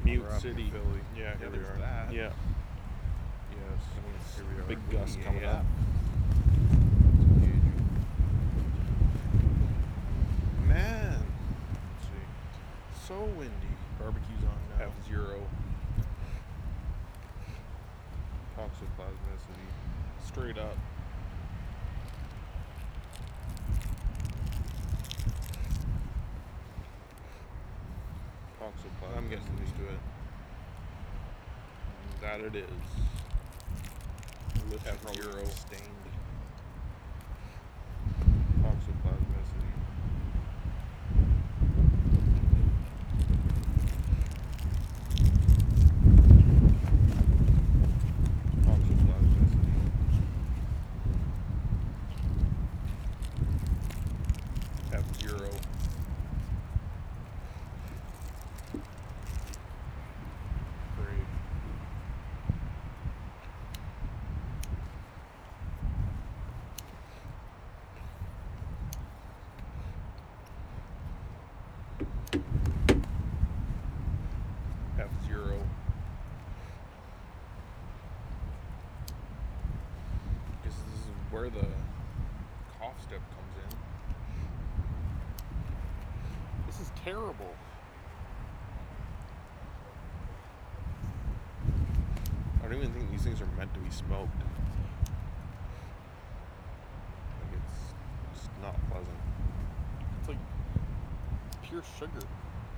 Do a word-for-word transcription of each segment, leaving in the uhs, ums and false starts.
Mute We're up in City. Philly. Yeah, Yeah, here we there's are. that. Yeah. Yes. Here we are. Big gust Yeah. coming up. Man, Let's see. so windy. Barbecue's on now. F zero. Toxoplasmicity. Straight up. Toxoplasmicity. I'm getting used to it. That it is. Lips F probably zero. stained. Toxoplasmicity. Toxoplasmicity. F zero. Great. F zero. Guess this is where the cough step comes in. This is terrible. I don't even think these things are meant to be smoked. Like it's just not pleasant. It's like pure sugar.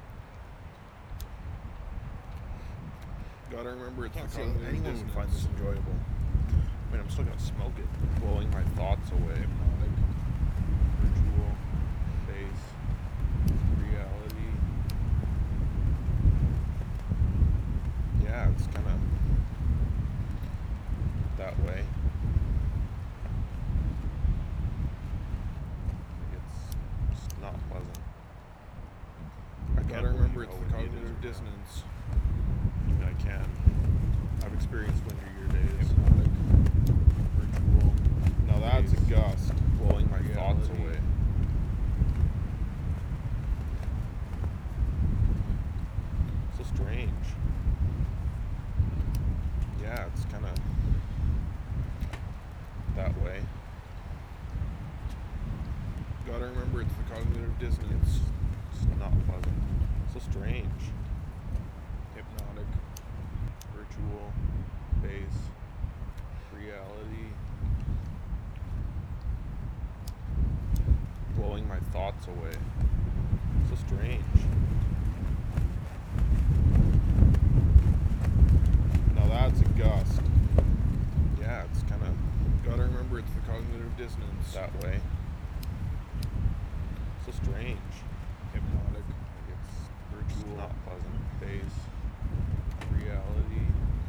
Gotta remember it's Can't the see how cognitive anyone would dissonance. find this enjoyable. I mean, I'm still gonna smoke it, blowing my thoughts away. Hypnotic. Virtual, face, reality. Yeah, it's kind of that way. Like it's just not pleasant. I can't gotta remember believe it's how the windy it is cognitive right now. dissonance. I mean, I can. I've experienced windier days. Hypnotic. Virtual. Now that's a Face. gust blowing my thoughts Reality. away. So strange. Yeah, it's kind of that way. Gotta remember it's the cognitive dissonance. It's not pleasant. So strange. Hypnotic. Virtual, base, reality. Blowing my thoughts away. So strange. Now that's a gust. Yeah, it's kind of. Gotta remember it's the cognitive dissonance. That way. So strange. Hypnotic. Like it's virtual, not pleasant. Base, reality.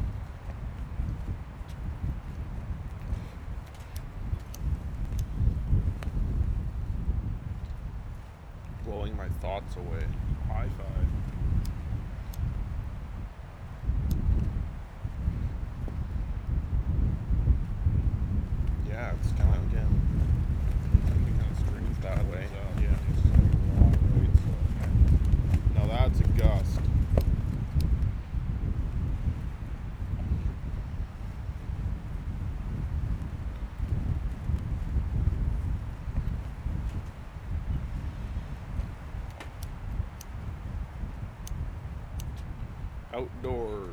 Blowing my thoughts away. High five. Yeah, it's kind of again. It kind of screams that way. Uh, yeah, it's just like a lot, right? So, Now that's a gust. Outdoors.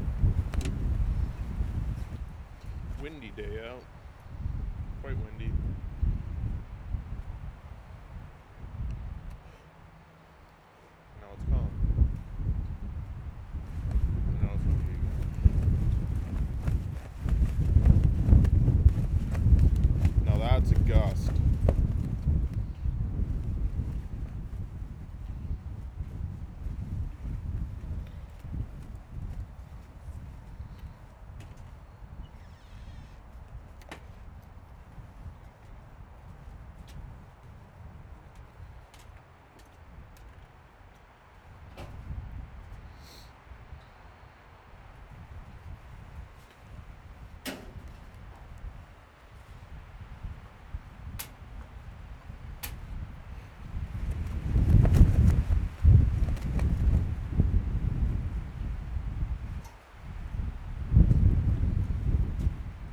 Windy day out. Quite windy.